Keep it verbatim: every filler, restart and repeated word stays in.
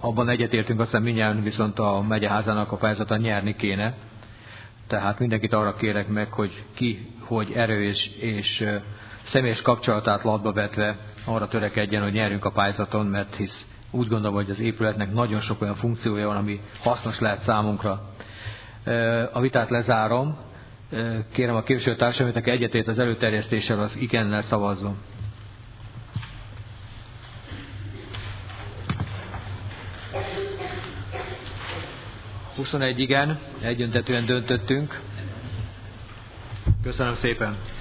abban egyetértünk, aztán mindjárt viszont a megyeházának a pályázatán nyerni kéne. Tehát mindenkit arra kérek meg, hogy ki, hogy erős és személyes kapcsolatát latba vetve arra törekedjen, hogy nyerjünk a pályázaton, mert hisz úgy gondolom, hogy az épületnek nagyon sok olyan funkciója van, ami hasznos lehet számunkra. A vitát lezárom. Kérem a képviselőtársamat, aki egyetért az előterjesztéssel, az igennel szavazzon. huszonegy igen, egyöntetűen döntöttünk. Köszönöm szépen!